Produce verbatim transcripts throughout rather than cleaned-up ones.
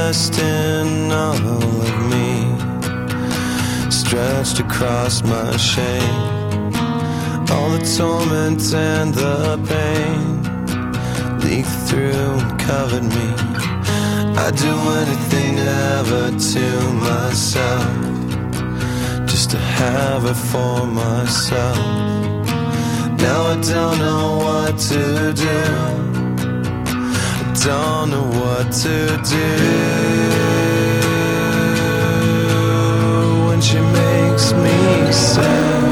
rest in all of me, stretched across my shame. All the torment and the pain leaked through and covered me. I'd do anything ever to myself, just to have it for myself. Now I don't know what to do, I don't know what to do. When she makes me sad,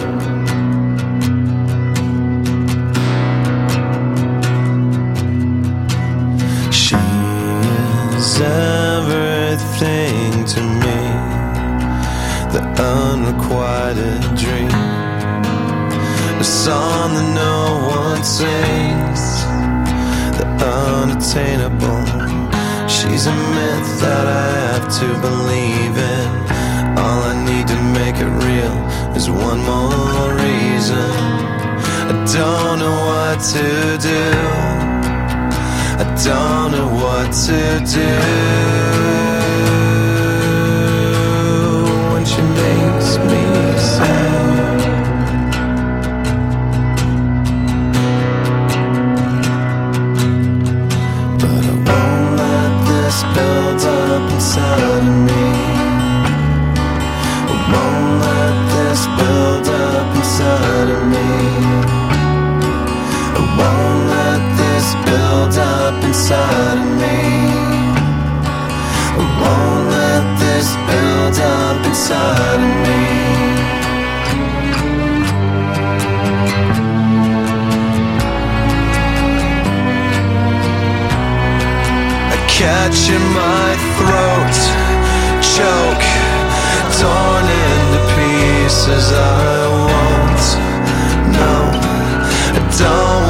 everything to me, the unrequited dream, a song that no one sings, the unattainable. She's a myth that I have to believe in. All I need to make it real is one more reason. I don't know what to do, I don't know what to do. When she makes me sad, but I won't let this build up inside of me. I won't let this build up inside of me. I won't let this build up inside of me. I won't let this build up inside of me. I catch in my throat, choke, torn into pieces. I won't, no, I don't